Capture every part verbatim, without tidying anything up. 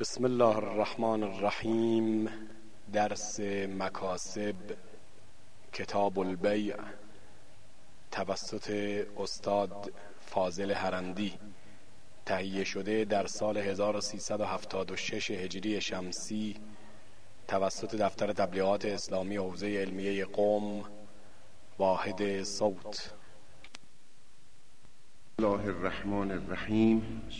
بسم الله الرحمن الرحیم. درس مکاسب کتاب البیع توسط استاد فاضل هرندی، تهیه شده در سال هزار و سیصد و هفتاد و شش هجری شمسی توسط دفتر تبلیغات اسلامی حوزه علمیه قم، واحد صوت. بسم الله الرحمن الرحیم.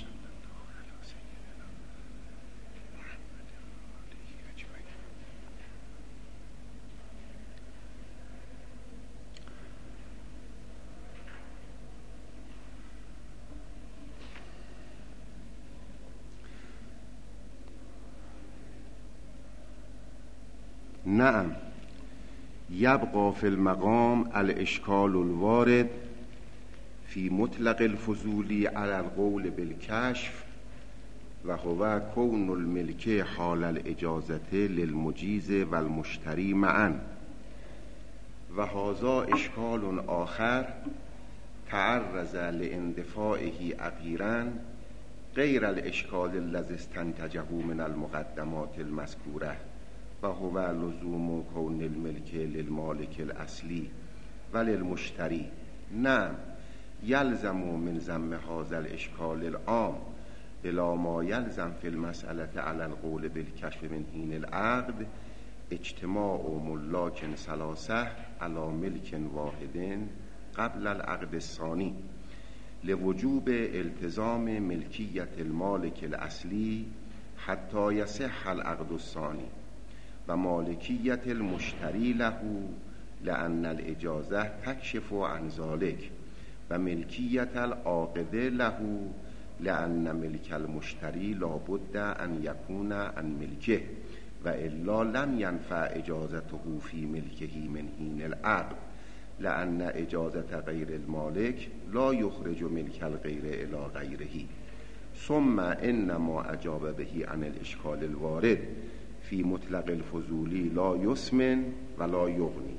نعم، یبقى فی المقام الاشکال الوارد فی مطلق الفضولی علی القول بالکشف و هو کون الملک حال الاجازت للمجیز و المشتری معا، و هذا اشکال آخر تعرض لاندفاعه اخیرا غیر الاشکال الذی استنتجه من المقدمات المذکوره و هو لزوم کون الملک للمالک الاصلی و للمشتری. نعم، یلزم من ضم هذا الاشکال العام الی ما یلزم فی المسألة علی القول بالکشف من حین العقد اجتماع ملاک ثلاثه علی ملک واحد قبل العقد الثانی لوجوب التزام ملکیت المالک الاصلی حتی یصح العقد الثانی و مالکیت المشتری له لأن الاجازه تکشف عن ذلك و ملکیت العاقد له لأن ملک المشتری لابد ان یکون عن ملکه و الا لم ینفع اجازته فی ملکه من حین العقد لأن اجازت غیر المالک لا یخرج ملک الغیر الی غیره. ثم انما اجاب به عن الاشکال الوارد فی مطلق الفضولی لا یسمن و لا یغنی.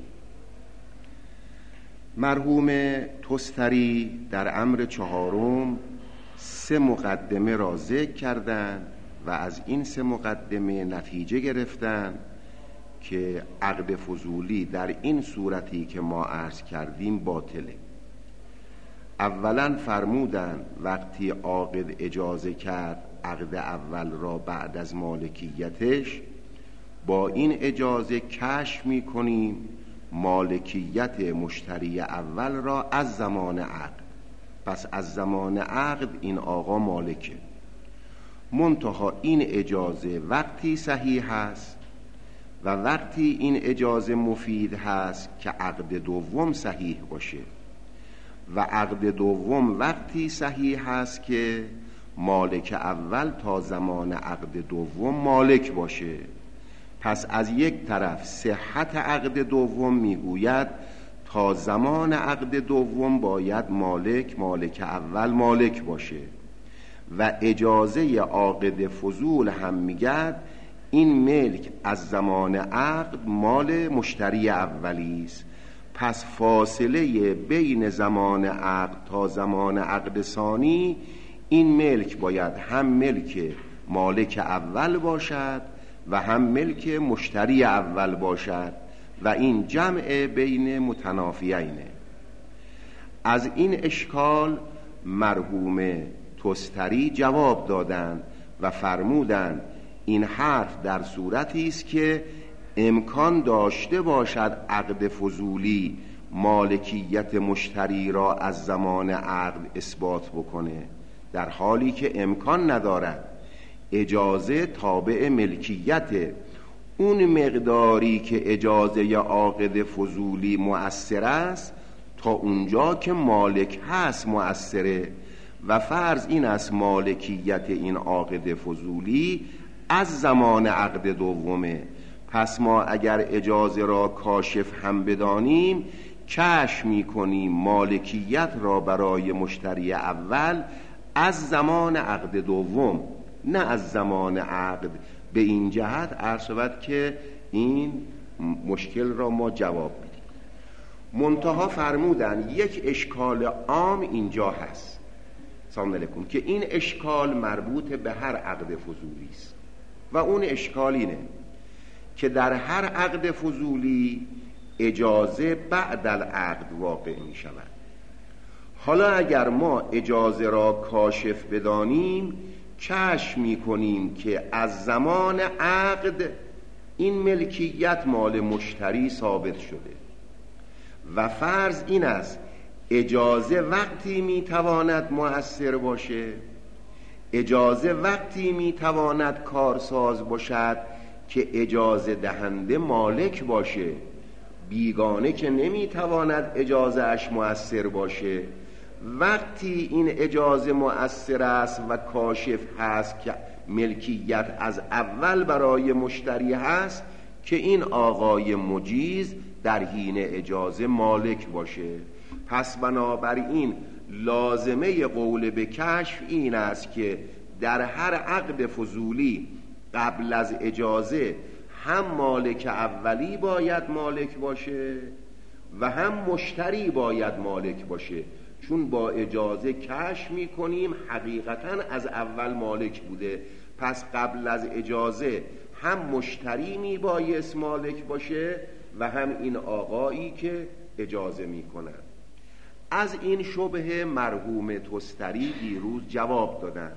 مرحوم تستری در امر چهارم سه مقدمه را ذکر کردند و از این سه مقدمه نتیجه گرفتند که عقد فضولی در این صورتی که ما عرض کردیم باطله. اولا فرمودند وقتی عاقد اجازه کرد عقد اول را بعد از مالکیتش، با این اجازه کشف می کنیم مالکیت مشتری اول را از زمان عقد. پس از زمان عقد این آقا مالکه. منتها این اجازه وقتی صحیح هست و وقتی این اجازه مفید هست که عقد دوم صحیح باشه، و عقد دوم وقتی صحیح هست که مالک اول تا زمان عقد دوم مالک باشه. پس از یک طرف صحت عقد دوم میگوید تا زمان عقد دوم باید مالک مالک اول مالک باشه، و اجازه عاقد فضول هم میگد این ملک از زمان عقد مال مشتری اولی است. پس فاصله بین زمان عقد تا زمان عقد ثانی این ملک باید هم ملک مالک اول باشد و هم ملک مشتری اول باشد و این جمع بین متنافیینه. از این اشکال مرحوم تستری جواب دادند و فرمودند این حرف در صورتی است که امکان داشته باشد عقد فضولی مالکیت مشتری را از زمان عقد اثبات بکنه، در حالی که امکان ندارد. اجازه تابع ملکیت اون مقداری که اجازه عاقد فضولی مؤثر است تا اونجا که مالک هست مؤثره، و فرض این است مالکیت این عاقد فضولی از زمان عقد دومه. پس ما اگر اجازه را کاشف هم بدانیم کشف میکنیم مالکیت را برای مشتری اول از زمان عقد دوم نه از زمان عقد. به این جهت عرض شود که این مشکل را ما جواب میدیم. منتها فرمودن یک اشکال عام اینجا هست سلام علیکم، که این اشکال مربوط به هر عقد فضولی است. و اون اشکال اینه که در هر عقد فضولی اجازه بعد العقد واقع می شود. حالا اگر ما اجازه را کاشف بدانیم، کشف می کنیم که از زمان عقد این ملکیت مال مشتری ثابت شده و فرض این است اجازه وقتی می تواند مؤثر باشه، اجازه وقتی می تواند کارساز باشد که اجازه دهنده مالک باشه، بیگانه که نمی تواند اجازه اش مؤثر باشه. وقتی این اجازه مؤثر است و کاشف هست که ملکیت از اول برای مشتری هست، که این آقای مجیز در حین اجازه مالک باشه. پس بنابراین لازمه قول به کشف این است که در هر عقد فضولی قبل از اجازه هم مالک اولی باید مالک باشه و هم مشتری باید مالک باشه، چون با اجازه کشف می کنیم حقیقتاً از اول مالک بوده. پس قبل از اجازه هم مشتری می بایست مالک باشه و هم این آقایی که اجازه می کنن. از این شبهه مرحوم تستری دیروز جواب دادن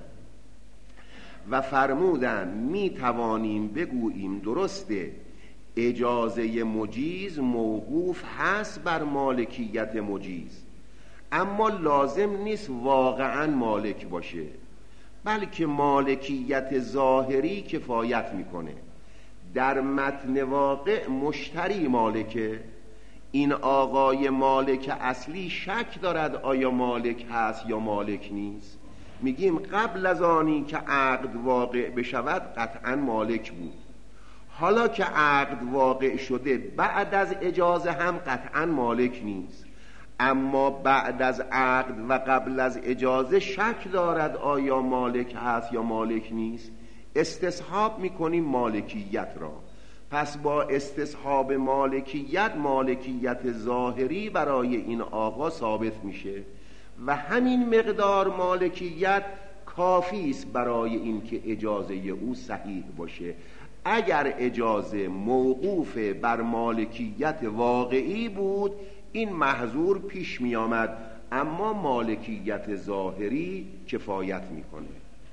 و فرمودن می توانیم بگوییم درسته اجازه مجیز موقوف هست بر مالکیت مجیز، اما لازم نیست واقعا مالک باشه، بلکه مالکیت ظاهری کفایت میکنه. در متن واقع مشتری مالکه، این آقای مالک اصلی شک دارد آیا مالک هست یا مالک نیست. میگیم قبل از آنی که عقد واقع بشود قطعا مالک بود، حالا که عقد واقع شده بعد از اجازه هم قطعا مالک نیست، اما بعد از عقد و قبل از اجازه شک دارد آیا مالک هست یا مالک نیست. استصحاب میکنیم مالکیت را. پس با استصحاب مالکیت مالکیت ظاهری برای این آقا ثابت میشه و همین مقدار مالکیت کافی است برای اینکه اجازه او صحیح باشه. اگر اجازه موقوف بر مالکیت واقعی بود این محظور پیش می آمد، اما مالکیت ظاهری کفایت میکنه.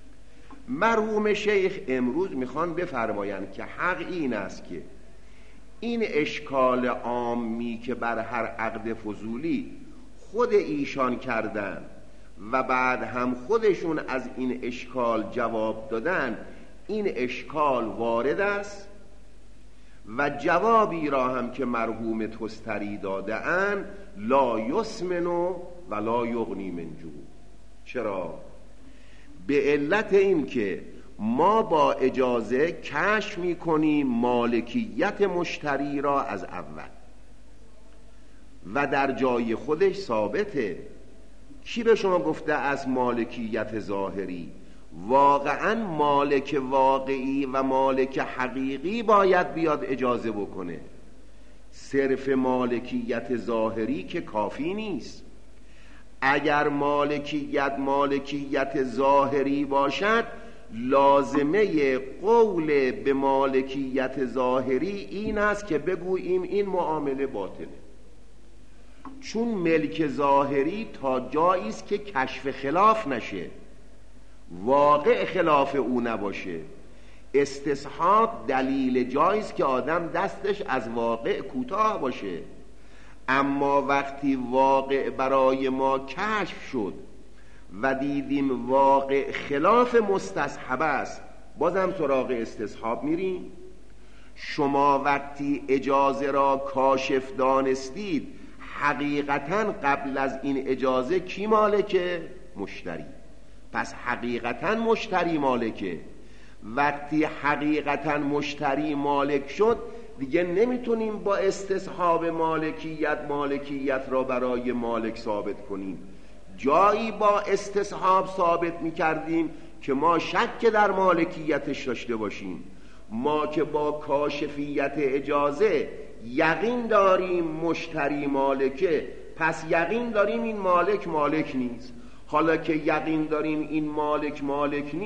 مرحوم شیخ امروز میخوان بفرمایند که حق این است که این اشکال عامی که بر هر عقد فضولی خود ایشان کردن و بعد هم خودشون از این اشکال جواب دادن، این اشکال وارد است و جوابی را هم که مرحوم تستری داده اند لا یسمن و لا یغنی من جوع. چرا؟ به علت این که ما با اجازه کشف می کنیم مالکیت مشتری را از اول و در جای خودش ثابته. کی به شما گفته از مالکیت ظاهری؟ واقعا مالک واقعی و مالک حقیقی باید بیاد اجازه بکنه. صرف مالکیت ظاهری که کافی نیست. اگر مالکیت مالکیت ظاهری باشد لازمه قول به مالکیت ظاهری این است که بگوییم این معامله باطله، چون ملک ظاهری تا جایی است که کشف خلاف نشه، واقع خلاف او نباشه. استصحاب دلیل جایی است که آدم دستش از واقع کوتاه باشه، اما وقتی واقع برای ما کشف شد و دیدیم واقع خلاف مستصحب است، بازم سراغ استصحاب میریم. شما وقتی اجازه را کاشف دانستید حقیقتا قبل از این اجازه کی مالکه؟ مشتری. پس حقیقتا مشتری مالکه. وقتی حقیقتا مشتری مالک شد دیگه نمیتونیم با استصحاب مالکیت مالکیت را برای مالک ثابت کنیم. جایی با استصحاب ثابت میکردیم که ما شک در مالکیتش داشته باشیم. ما که با کاشفیت اجازه یقین داریم مشتری مالکه، پس یقین داریم این مالک مالک نیست. حالا که یقین داریم این مالک مالک نیست،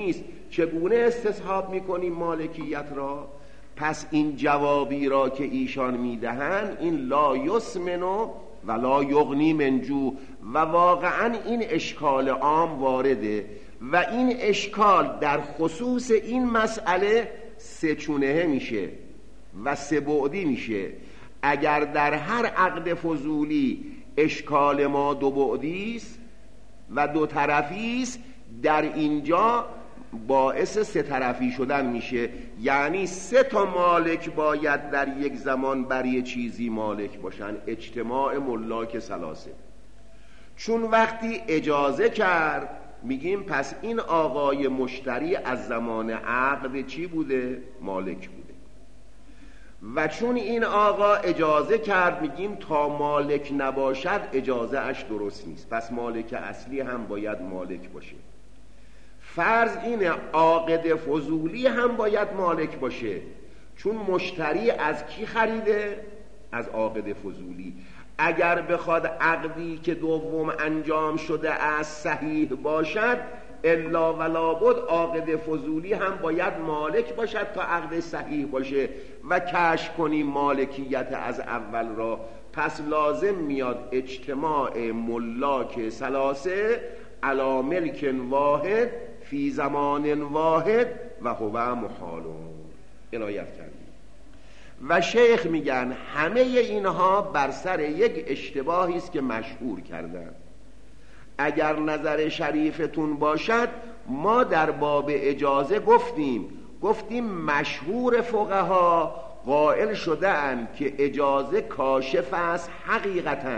چگونه استصحاب میکنیم مالکیت را؟ پس این جوابی را که ایشان میدهند این لا یسمن ولا یغنی من جوع، و واقعا این اشکال عام وارده و این اشکال در خصوص این مسئله سه چونه میشه و سه بعدی میشه. اگر در هر عقد فضولی اشکال ما دو بعدی است و دو طرفی است، در اینجا باعث سه طرفی شدن میشه، یعنی سه تا مالک باید در یک زمان بر یه چیزی مالک باشن، اجتماع ملاک ثلاثه. چون وقتی اجازه کرد میگیم پس این آقای مشتری از زمان عقد چی بوده؟ مالک بوده. و چون این آقا اجازه کرد میگیم تا مالک نباشد اجازه اش درست نیست، پس مالک اصلی هم باید مالک باشه. فرض اینه عاقد فضولی هم باید مالک باشه، چون مشتری از کی خریده؟ از عاقد فضولی. اگر بخواد عقدی که دوم انجام شده از صحیح باشد، الا ولا بد عاقد فضولی هم باید مالک باشد تا عقد صحیح باشه و کشف کنیم مالکیت از اول را. پس لازم میاد اجتماع ملاک ثلاثه علی ملک واحد فی زمان واحد و هو محال. عنایت کردیم. و شیخ میگن همه اینها بر سر یک اشتباهی است که مشهور کردن. اگر نظر شریفتون باشد، ما در باب اجازه گفتیم گفتیم مشهور فقها قائل شده اند که اجازه کاشف است حقیقتاً،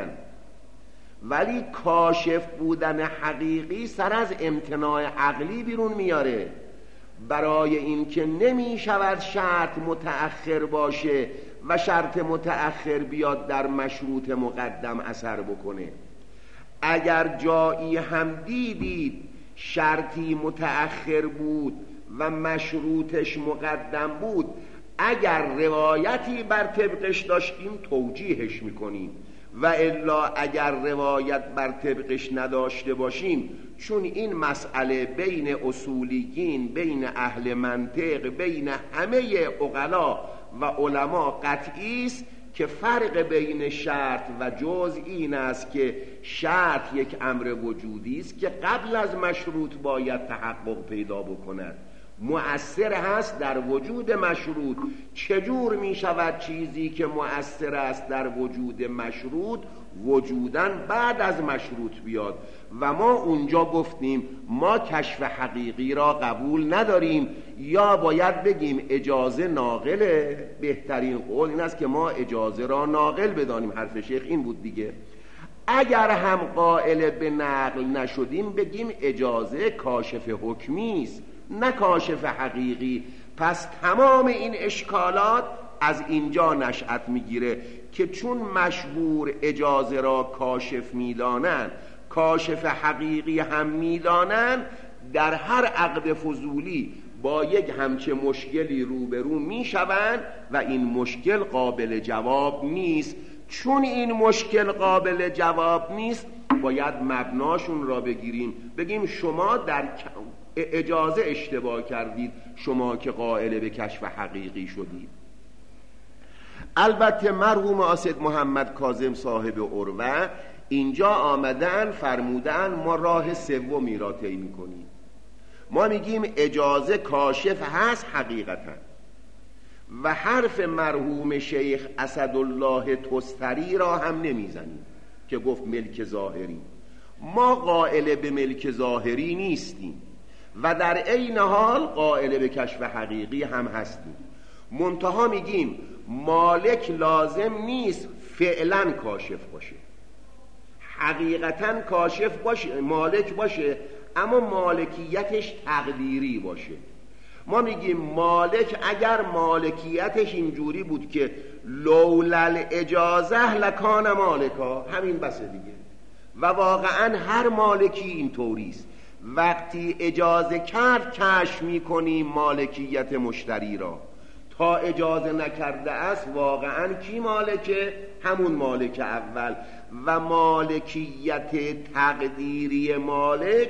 ولی کاشف بودن حقیقی سر از امتناع عقلی بیرون میاره. برای این که نمی شود شرط متأخر باشه و شرط متأخر بیاد در مشروط مقدم اثر بکنه. اگر جایی هم دیدید شرطی متأخر بود و مشروطش مقدم بود، اگر روایتی بر طبقش داشتیم توجیهش میکنیم، و الا اگر روایت بر طبقش نداشته باشیم، چون این مسئله بین اصولیین، بین اهل منطق، بین همه عقلا و علما قطعی است که فرق بین شرط و جزء این است که شرط یک امر وجودی است که قبل از مشروط باید تحقق پیدا بکند، مؤثر هست در وجود مشروط. چجور می شود چیزی که مؤثر است در وجود مشروط وجودن بعد از مشروط بیاد؟ و ما اونجا گفتیم ما کشف حقیقی را قبول نداریم، یا باید بگیم اجازه ناقله. بهترین قول این است که ما اجازه را ناقل بدانیم. حرف شیخ این بود دیگه. اگر هم قائل به نقل نشدیم بگیم اجازه کاشف حکمی است نه کاشف حقیقی. پس تمام این اشکالات از اینجا نشأت میگیره که چون مشهور اجازه را کاشف میدانند، کاشف حقیقی هم میدانند، در هر عقد فضولی با یک همچه مشکلی روبرو میشوند و این مشکل قابل جواب نیست. چون این مشکل قابل جواب نیست باید مبناشون را بگیریم، بگیم شما در اجازه اشتباه کردید، شما که قائل به کشف حقیقی شدید. البته مرحوم اسد محمد کاظم صاحب عروه اینجا آمدن فرمودن ما راه سومی را طی می‌کنیم. ما میگیم اجازه کاشف هست حقیقتا، و حرف مرحوم شیخ اسدالله تستری را هم نمیزنیم که گفت ملک ظاهری. ما قائل به ملک ظاهری نیستیم و در عین حال قائل به کشف حقیقی هم هستیم. منتها میگیم مالک لازم نیست فعلا کاشف باشه، حقیقتا کاشف باشه، مالک باشه، اما مالکیتش تقدیری باشه. ما میگیم مالک اگر مالکیتش اینجوری بود که لولل اجازه لکان مالکا، همین بسه دیگه. و واقعا هر مالکی این طوریست، وقتی اجازه کرد کشف میکنیم مالکیت مشتری را. تا اجازه نکرده است واقعا کی مالکه؟ همون مالک اول. و مالکیت تقدیری مالک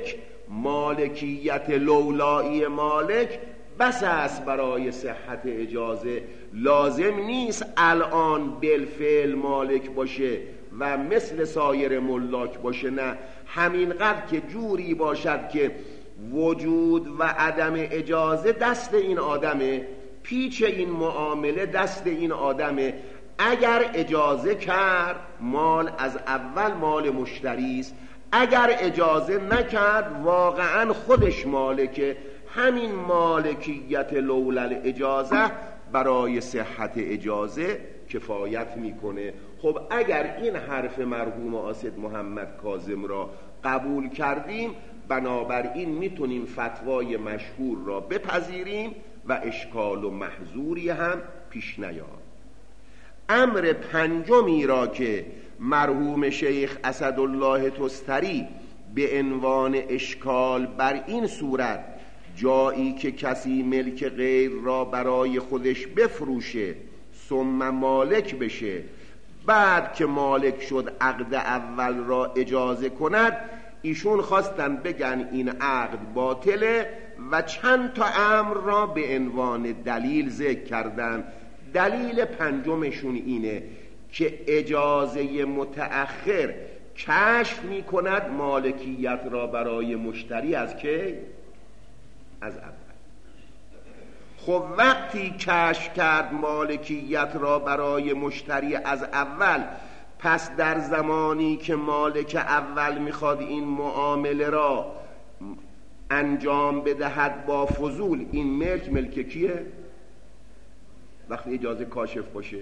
مالکیت لولایی مالک بس است برای صحت اجازه. لازم نیست الان بالفعل مالک باشه و مثل سایر ملاک باشه، نه، همینقدر که جوری باشد که وجود و عدم اجازه دست این آدمه، پیچ این معامله دست این آدمه. اگر اجازه کرد مال از اول مال مشتری است، اگر اجازه نکرد واقعا خودش مالکه. همین مالکیت لولل اجازه برای صحت اجازه کفایت میکنه. خب اگر این حرف مرحوم اسد محمد کاظم را قبول کردیم، بنابراین میتونیم فتوای مشهور را بپذیریم و اشکال و محظوری هم پیش نیاد. امر پنجمی را که مرحوم شیخ اسدالله تستری به عنوان اشکال بر این صورت، جایی که کسی ملک غیر را برای خودش بفروشه ثم مالک بشه، بعد که مالک شد عقد اول را اجازه کند، ایشون خواستن بگن این عقد باطله و چند تا امر را به عنوان دلیل ذکر کردن. دلیل پنجمشون اینه که اجازه متأخر کشف می کند مالکیت را برای مشتری از که؟ از اول. خب وقتی کشف کرد مالکیت را برای مشتری از اول، پس در زمانی که مالک اول میخواد این معامله را انجام بدهد با فضول، این ملک ملک کیه؟ وقتی اجازه کاشف باشه،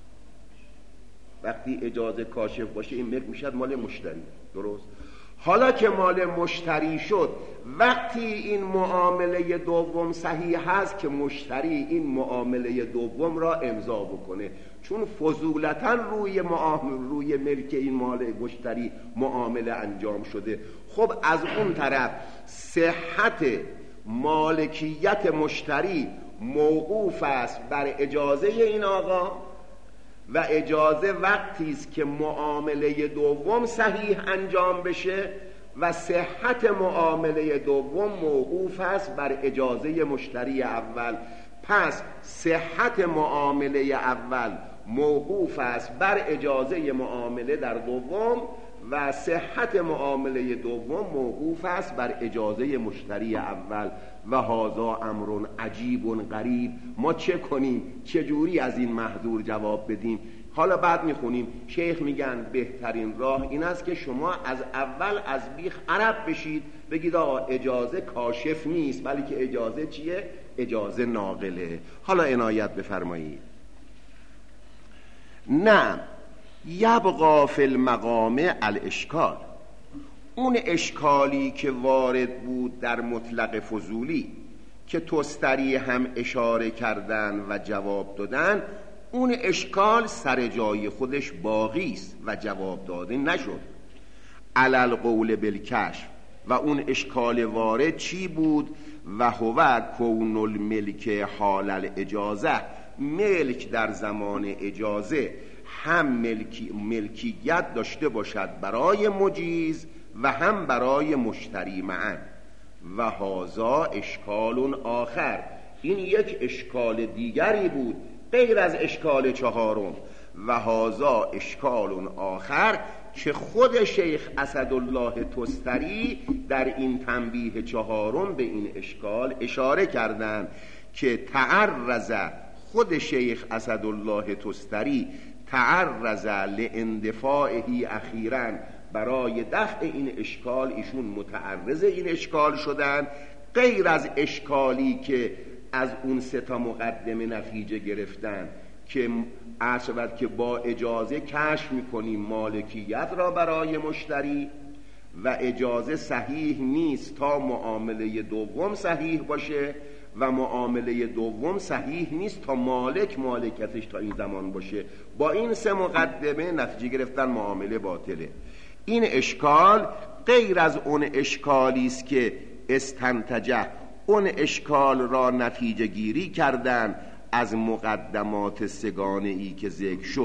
وقتی اجازه کاشف باشه این ملک میشد مال مشتری. درست؟ حالا که مال مشتری شد، وقتی این معامله دوم صحیح هست که مشتری این معامله دوم را امضا بکنه، چون فضولتا روی معامله روی ملک این مال مشتری معامله انجام شده. خب از اون طرف صحت مالکیت مشتری موقوف است بر اجازه این آقا، و اجازه وقتی است که معامله دوم صحیح انجام بشه، و صحت معامله دوم موقوف است بر اجازه مشتری اول. پس صحت معامله اول موقوف است بر اجازه معامله در دوم، و صحت معامله دوم موقوف است بر اجازه مشتری اول. و هذا امر عجیب و غریب. ما چه کنیم؟ چه جوری از این محظور جواب بدیم؟ حالا بعد میخونیم شیخ میگن بهترین راه این است که شما از اول از بیخ عرب بشید، بگید آقا اجازه کاشف نیست، بلکه اجازه چیه؟ اجازه ناقله. حالا عنایت بفرمایید. نه یبقى فی المقام الاشکال، اون اشکالی که وارد بود در مطلق فضولی که تستری هم اشاره کردن و جواب دادن، اون اشکال سر جای خودش باقی است و جواب داده نشد. علل قول بالکشف، و اون اشکال وارد چی بود؟ و هو کون الملک حال الاجازه، ملک در زمان اجازه هم ملکی ملکیت داشته باشد برای مجیز و هم برای مشتری معا. و هازا اشکال آخر، این یک اشکال دیگری بود غیر از اشکال چهارم. و هازا اشکال آخر که خود شیخ اسدالله تستری در این تنبیه چهارم به این اشکال اشاره کردند که تعرض خود شیخ اسدالله تستری تعرض لاندفاعه اخیراً، برای دفع این اشکال ایشون متعرض این اشکال شدن، غیر از اشکالی که از اون سه تا مقدمه نتیجه گرفتن که عرض که با اجازه کشف میکنیم مالکیت را برای مشتری، و اجازه صحیح نیست تا معامله دوم صحیح باشه، و معامله دوم صحیح نیست تا مالک مالکتش تا این زمان باشه. با این سه مقدمه نتیجه گرفتن معامله باطله. این اشکال غیر از اون اشکالی است که استنتجه، اون اشکال را نتیجه گیری کردن از مقدمات سگانه ای که ذکر شد.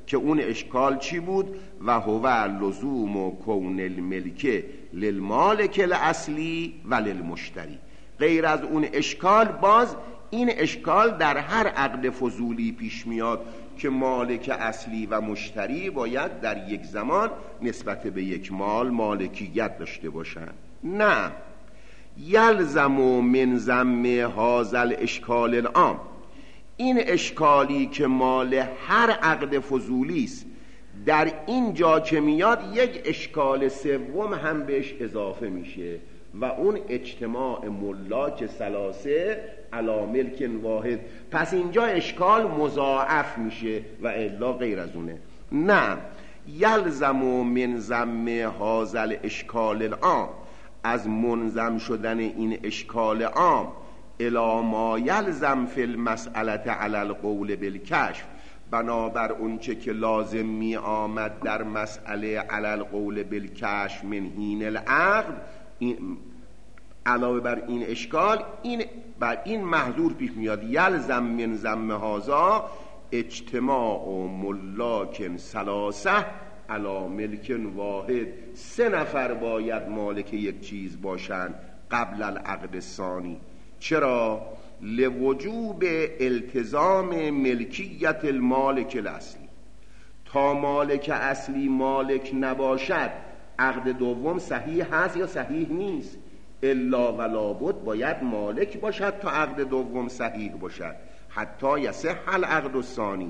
که اون اشکال چی بود؟ و هو لزوم و کون الملک للمالک الاصلی و للمشتری. غیر از اون اشکال، باز این اشکال در هر عقد فضولی پیش میاد که مالک اصلی و مشتری باید در یک زمان نسبت به یک مال مالکیت داشته باشند. نه، یلزم من ضم هذا الاشکال العام، این اشکالی که مال هر عقد فضولی است در این جا که میاد یک اشکال سوم هم بهش اضافه میشه و اون اجتماع ملاک ثلاثه علی ملک واحد. پس اینجا اشکال مضاعف میشه و الا غیر از اونه. نه، یلزم من ضم هذا الاشکال العام، از منظم شدن این اشکال عام الی ما یلزم فی المسئله علی القول بالکشف، بنابر اون چه که لازم می آمد در مسئله علی القول بالکشف من حین العقد، این علاوه بر این اشکال این بر این محظور پیش میاد. یلزم من ضم هذا اجتماع ملاک ثلاثه علی ملک واحد، سه نفر باید مالک یک چیز باشند قبل العقد ثانی. چرا؟ لوجوب التزام ملکیت المالک الاصلی، تا مالک اصلی مالک نباشد عقد دوم صحیح هست یا صحیح نیست؟ الا و لابد باید مالک باشد تا عقد دوم صحیح باشد، حتی یصح العقد الثانی.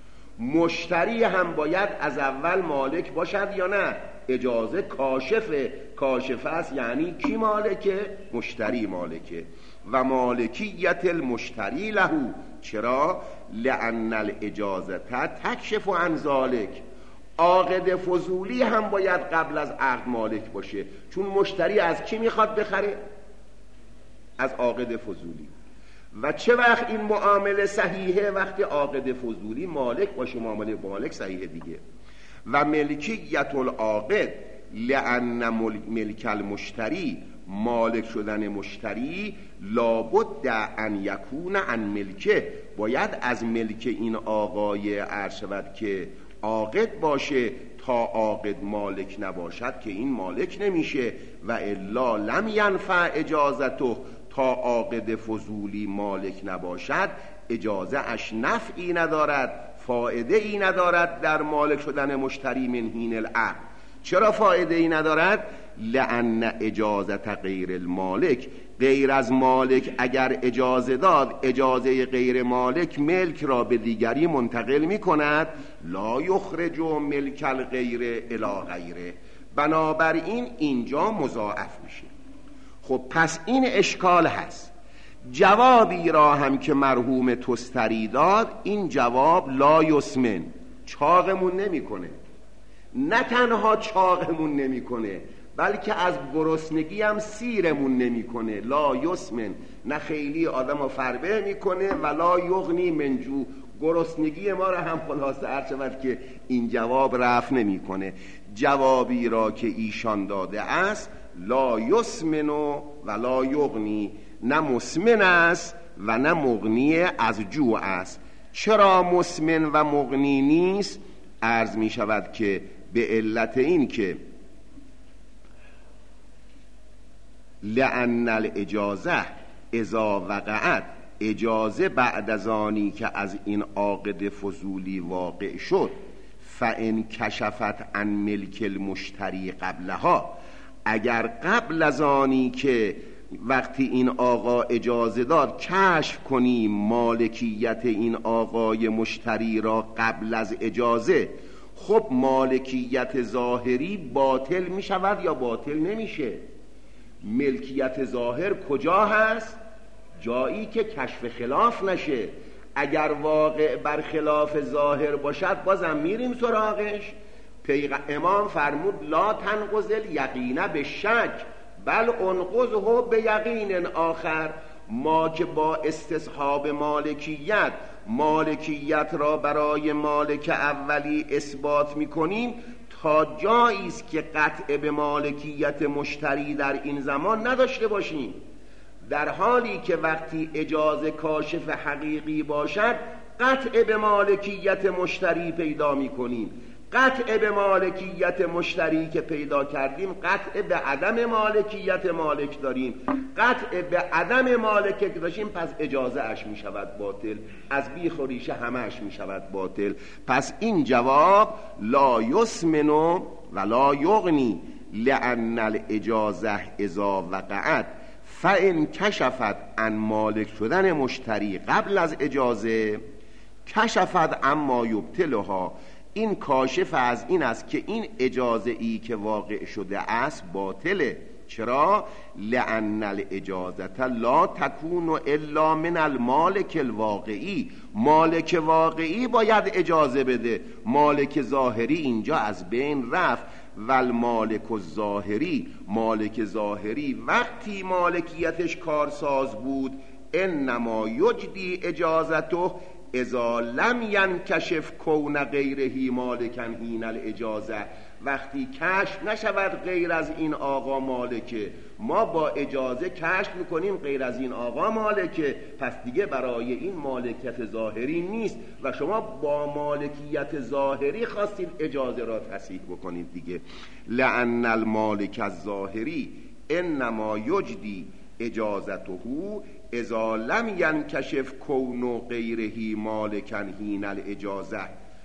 مشتری هم باید از اول مالک باشد یا نه؟ اجازه کاشفه، کاشفه است یعنی کی مالکه؟ مشتری مالکه. و مالکیت المشتری له، چرا؟ لأن الاجازه تکشف عن ذلک، عاقد فضولی هم باید قبل از عقد مالک باشه، چون مشتری از کی میخواد بخره؟ از عاقد فضولی. و چه وقت این معامله صحیحه؟ وقتی عاقد فضولی مالک باشه، معامله با مالک صحیحه دیگه. و ملکیت العاقد لأن ملک المشتری، مالک شدن مشتری لابد ان یکون عن ملکه، باید از ملک این آقای عرض شود که عاقد باشه، تا عاقد مالک نباشد که این مالک نمیشه. و الا لم ینفع اجازته، تا عاقد فضولی مالک نباشد اجازه اش نفعی ندارد، فایده ای ندارد در مالک شدن مشتری من حین العقد. چرا فایده ای ندارد؟ لأن اجازت غیر المالک، غیر از مالک اگر اجازه داد، اجازه غیر مالک ملک را به دیگری منتقل می کند، لا یخرج ملک الغیر الی غیره، بنابراین اینجا مضاعف میشه. خب پس این اشکال هست. جوابی را هم که مرحوم تستری داد، این جواب لا یسمن، چاقمون نمی کنه. نه تنها چاقمون نمی کنه بلکه از گرسنگی هم سیرمون نمی کنه. لا یسمن، نه خیلی آدم رو فربه می کنه و لا یغنی من جوع، گرسنگی ما را هم خلاصه عرض شود که این جواب رفع نمی کنه. جوابی را که ایشان داده است لا یسمن و لا یغنی، نه مسمن است و نه مغنی از جوع است. چرا مسمن و مغنی نیست؟ عرض می شود که به علت این که لأن الاجازه اذا وقعت، اجازه بعد از آنی که از این عاقد فضولی واقع شد، فإن کشفت عن ملک المشتری قبلها، اگر قبل از آنی که وقتی این آقا اجازه داد کشف کنیم مالکیت این آقای مشتری را قبل از اجازه، خب مالکیت ظاهری باطل می شود یا باطل نمیشه؟ ملکیت ظاهر کجا هست؟ جایی که کشف خلاف نشه. اگر واقع بر خلاف ظاهر باشد بازم میریم سراغش. پیغ... امام فرمود لا تنقض الیقین به شک بل انقضه به یقین آخر. ما که با استصحاب مالکیت مالکیت را برای مالک اولی اثبات میکنیم تا جایی است که قطع به مالکیت مشتری در این زمان نداشته باشیم، در حالی که وقتی اجازه کاشف حقیقی باشد قطع به مالکیت مشتری پیدا میکنیم. قطع به مالکیت مشتری که پیدا کردیم، قطع به عدم مالکیت مالک داریم. قطع به عدم مالکیت داشتیم، پس اجازه اش می شود باطل، از بیخ و ریشه همه اش می شود باطل. پس این جواب لا یسمن و لا یغنی لأن الاجازه اذا وقعت فان کشفت عن مالک شدن مشتری قبل از اجازه کشفت اما یبطلها. این کاشف از این است که این اجازه ای که واقع شده است باطله. چرا؟ لأن الاجازه لا تکون الا من المالک الواقعی. مالک واقعی باید اجازه بده، مالک ظاهری اینجا از بین رفت. و المالک الظاهری، مالک ظاهری وقتی مالکیتش کارساز بود، انما یجدی اجازته اذا لم ینکشف کون غیرهی مالکن حین الاجازه. وقتی کشف نشود غیر از این آقا مالکه، ما با اجازه کشف میکنیم غیر از این آقا مالکه، پس دیگه برای این مالکیت ظاهری نیست و شما با مالکیت ظاهری خواستید اجازه را تصحیح بکنید دیگه. لأن المالک الظاهری انما یجدی اجازته اذا لم ینکشف کون غیرهی مالکن حین الاجازه.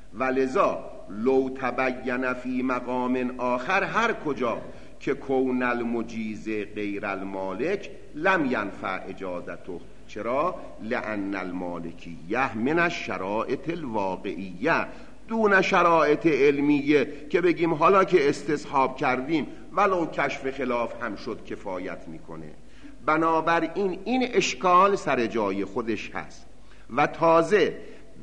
ولذا لو تبین فی مقام آخر، هر کجا که کون المجیز غیر المالک لم ینفع اجازته. چرا؟ لأن المالکیه من الشرائط الواقعیه دون شرائط علمیه، که بگیم حالا که استصحاب کردیم ولو کشف خلاف هم شد کفایت میکنه. بنابراین این اشکال سر جای خودش هست. و تازه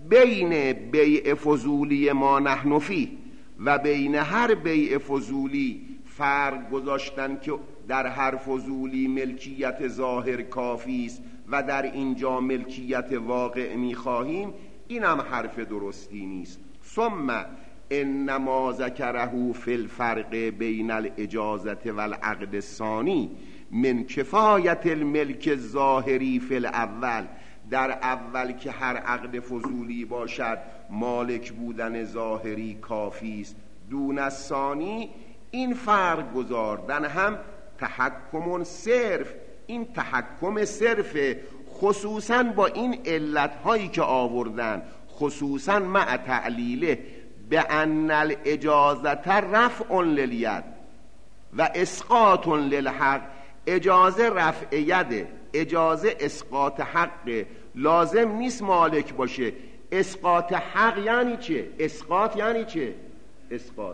بین بیع فضولی ما نحن فیه و بین هر بیع فضولی فرق گذاشتن که در هر فضولی ملکیت ظاهر کافی است و در اینجا ملکیت واقع میخواهیم، اینم حرف درستی نیست. ثم انما ذکره فی الفرق بین الاجازه و العقد الثانی من کفایت الملک الظاهری فی الاول. در اول که هر عقد فضولی باشد مالک بودن ظاهری کافی است. دون الثانی، این فرق گذاردن هم تحکم صرف. این تحکم صرف خصوصا با این علتهایی که آوردن، خصوصا مع تعلیله بأن الاجازه رفع للید و اسقاط للحق. اجازه رفع یده، اجازه اسقاط حق. لازم نیست مالک باشه. اسقاط حق یعنی چه؟ اسقاط یعنی چه؟ اسقاط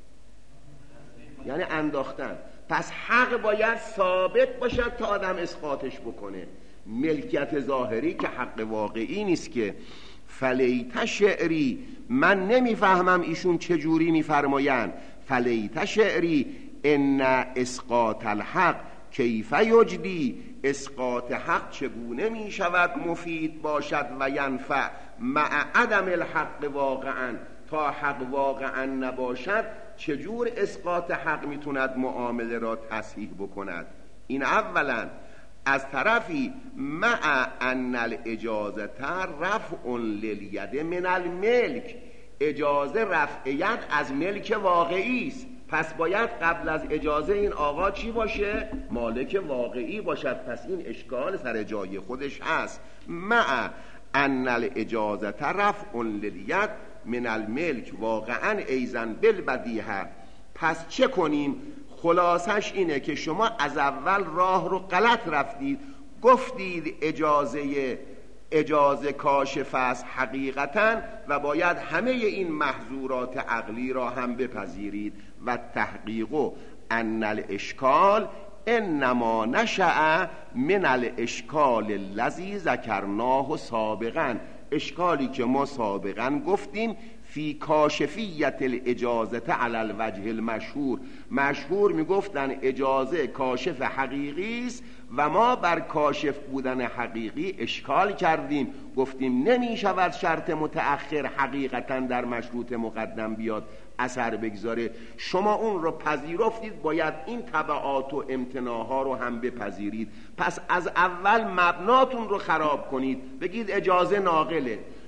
یعنی انداختن. پس حق باید ثابت باشد تا آدم اسقاطش بکنه. ملکیت ظاهری که حق واقعی نیست که. فلیت شعری، من نمیفهمم ایشون چجوری میفرمایند. فلیت شعری ان اسقاط الحق کیف یجدی. اسقاط حق چگونه می شود مفید باشد و ینفع مع عدم الحق واقعا، تا حق واقعا نباشد چجور اسقاط حق میتوند معامله را تصحیح بکند؟ این اولا. از طرفی مع ان الاجازه رفع للید من الملک، اجازه رفع ید از ملک واقعی است. پس باید قبل از اجازه این آقا چی باشه؟ مالک واقعی باشد. پس این اشکال سر جای خودش هست. مع ان الاجازه رفع للید من الملک واقعا ایزن بالبدیهه. پس چه کنیم؟ خلاصش اینه که شما از اول راه رو غلط رفتید، گفتید اجازه اجازه کاشف است حقیقتا و باید همه این محظورات عقلی را هم بپذیرید. و تحقیق ان الاشکال انما نشأ من الاشکال الذی ذکرناه سابقا. اشکالی که ما سابقا گفتیم فی کاشفیت الاجازه علی الوجه المشهور. مشهور میگفتن اجازه کاشف حقیقی است و ما بر کاشف بودن حقیقی اشکال کردیم، گفتیم نمی شود شرط متأخر حقیقتا در مشروط مقدم بیاد اثر بگذاره. شما اون رو پذیرفتید، باید این تبعات و امتناها رو هم بپذیرید. پس از اول مبناتون رو خراب کنید، بگید اجازه ناقله.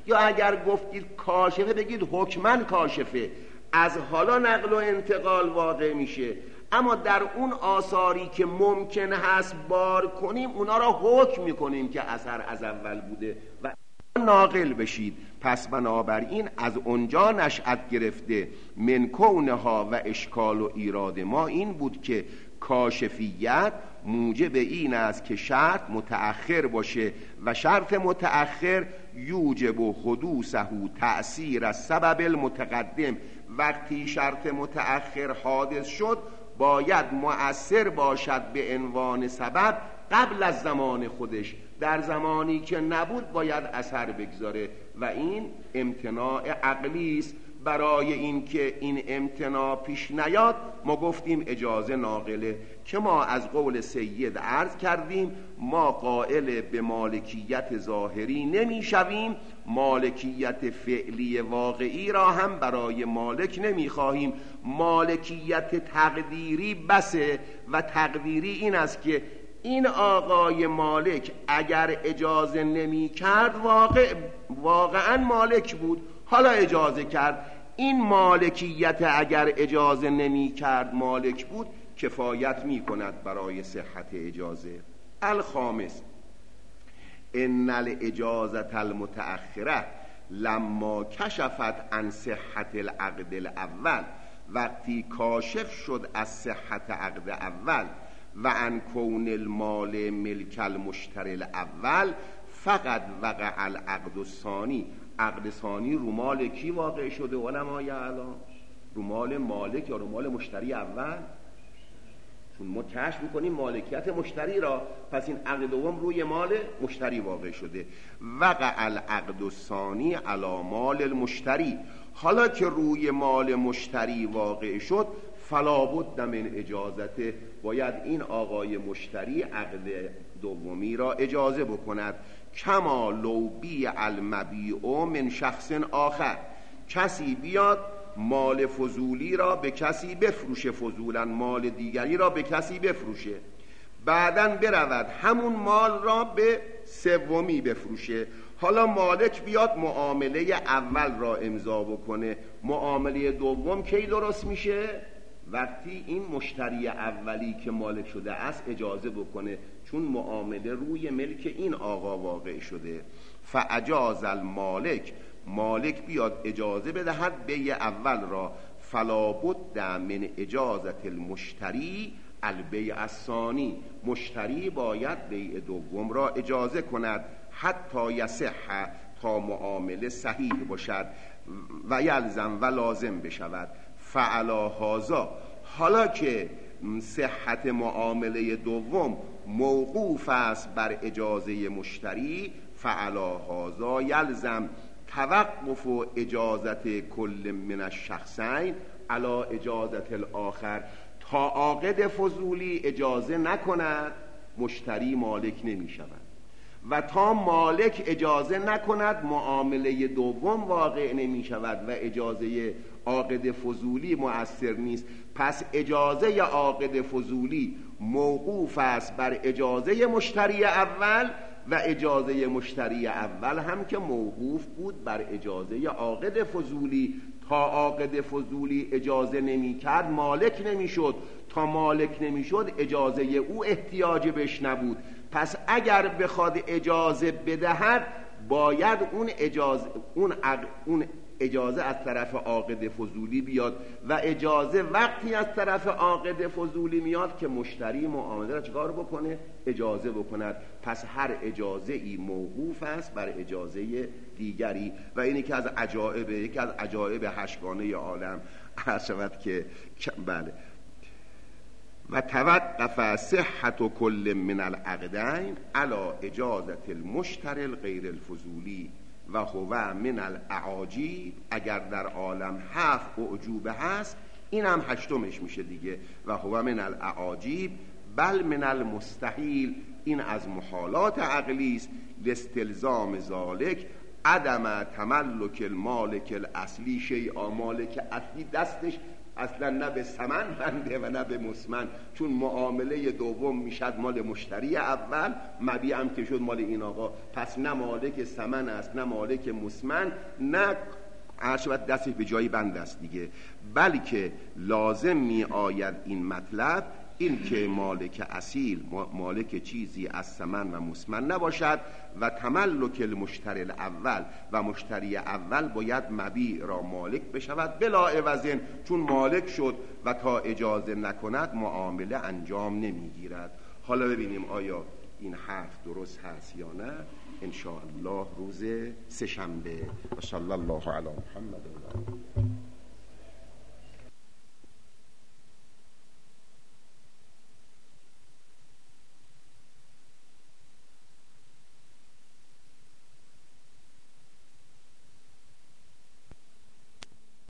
یا اگر گفتید کاشفه بگید حکمن کاشفه، از حالا نقل و انتقال واقع میشه. اما در اون آثاری که ممکن هست بار کنیم اونا را حکم میکنیم که اثر از اول بوده و ناقل بشید. پس بنابراین از اونجا نشأت گرفته من کونها و اشکال و ایراد ما این بود که کاشفیت موجب این است که شرط متأخر باشه و شرط متأخر یوجب و حدوثه تأثیر از سبب المتقدم. وقتی شرط متأخر حادث شد باید مؤثر باشد به عنوان سبب قبل از زمان خودش، در زمانی که نبود باید اثر بگذاره و این امتناع عقلی است. برای اینکه این امتناع پیش نیاد ما گفتیم اجازه ناقله، که ما از قول سید عرض کردیم ما قائل به مالکیت ظاهری نمی شویم، مالکیت فعلی واقعی را هم برای مالک نمی خواهیم. مالکیت تقدیری بسه و تقدیری این است که این آقای مالک اگر اجازه نمی کرد واقع واقعا مالک بود، حالا اجازه کرد. این مالکیت اگر اجازه نمی کرد مالک بود کفایت می کند برای صحت اجازه. الخامس ان الاجازه المتأخره لما کشفت عن صحت العقد الاول، وقتی کاشف شد از صحت عقد اول و عن کون المال ملک المشتری الاول فقط وقع العقد الثانی. عقد ثانی رو مال کی واقع شده علمای اعلام؟ رو مال مالک یا رو مال مشتری اول؟ چون ما کشف میکنیم مالکیت مشتری را، پس این عقد دوم روی مال مشتری واقع شده. وقع العقد الثانی علی مال المشتری. حالا که روی مال مشتری واقع شد فلا بد من اجازته، باید این آقای مشتری عقد دومی را اجازه بکند. کما لو بیع المبیع من شخص آخر، کسی بیاد مال فضولی را به کسی بفروشه، فضولا مال دیگری را به کسی بفروشه، بعدن برود همون مال را به سومی بفروشه. حالا مالک بیاد معامله اول را امضا بکنه، معامله دوم کی درست میشه؟ وقتی این مشتری اولی که مالک شده است اجازه بکنه، چون معامله روی ملک این آقا واقع شده. فاجاز المالک، مالک بیاد اجازه بدهد بیع اول را. فلا بد من اجازت المشتری البیع الثانی، مشتری باید بیع دوم را اجازه کند حتی یصح، تا معامله صحیح باشد و یلزم و لازم بشود. فعلا هازا، حالا که صحت معامله دوم موقوف است بر اجازه مشتری، فعلا هازا یلزم توقف و اجازت کل من الشخصین علی اجازت الاخر. تا عاقد فضولی اجازه نکند مشتری مالک نمی شود و تا مالک اجازه نکند معامله دوم واقع نمی شود و اجازه عاقد فضولی مؤثر نیست. پس اجازه عاقد فضولی موقوف است بر اجازه مشتری اول و اجازه مشتری اول هم که موقوف بود بر اجازه عاقد فضولی. تا عاقد فضولی اجازه نمی کرد مالک نمی شد، تا مالک نمی شد اجازه او احتیاج بهش نبود. پس اگر بخواد اجازه بدهد باید اون اجازه اون, عق... اون اجازه از طرف عاقد فضولی بیاد و اجازه وقتی از طرف عاقد فضولی میاد که مشتری معامله را چکار بکنه؟ اجازه بکند. پس هر اجازه ای موقوف است بر اجازه دیگری و اینی که از عجائب یکی از عجائب هشتگانه عالم عرض شود که بله و توقف صحت کل من العقدین علی اجازت المشتری الغیر الفضولی و هو من الاعاجیب. اگر در عالم هفت اعجوبه هست این هم هشتمش میشه دیگه. و هو من الاعاجیب بل من المستحیل، این از محالات عقلی است. لاستلزام ذالک عدم تملک المالک الاصلی شیئا، مالک اصلی دستش اصلا نه به ثمن بنده و نه به مسمن، چون معامله دوم میشد مال مشتری اول، مبیع هم که شد مال این آقا، پس نه مالک ثمن است نه مالک مسمن، نه عرشبت دستش به جایی بند است دیگه، بلکه لازم می آید این مطلب این که مالک اصیل مالک چیزی از ثمن و مسمن نباشد و تملک المشتری الاول و مشتری اول باید مبیع را مالک بشود بلا عوض، چون مالک شد و تا اجازه نکند معامله انجام نمیگیرد. حالا ببینیم آیا این حرف درست هست یا نه، ان شاء الله روز سه‌شنبه. و صلی الله علی محمد و